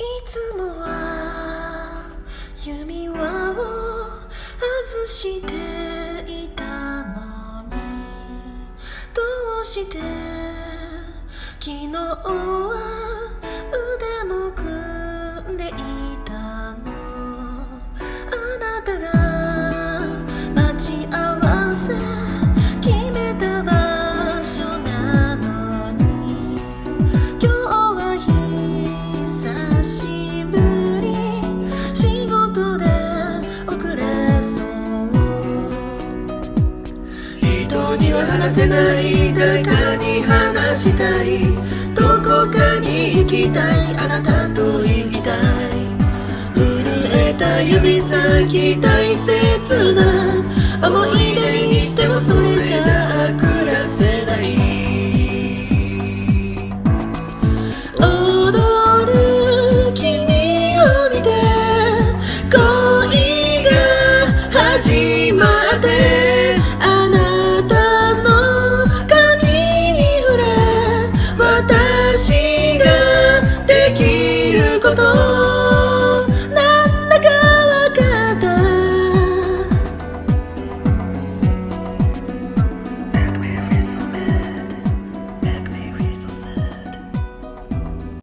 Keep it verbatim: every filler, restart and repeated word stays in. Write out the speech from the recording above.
つもは指輪を外していたのに、どうして昨日は腕も組んでいたの。あなたが待ち合わせ決めた場所なのに、今日は久しぶり仕事で遅れそう。人には話せない誰かに話したい、どこかに行きたい、あなたと行きたい。震えた指先大切な思い出にしてもそれじゃ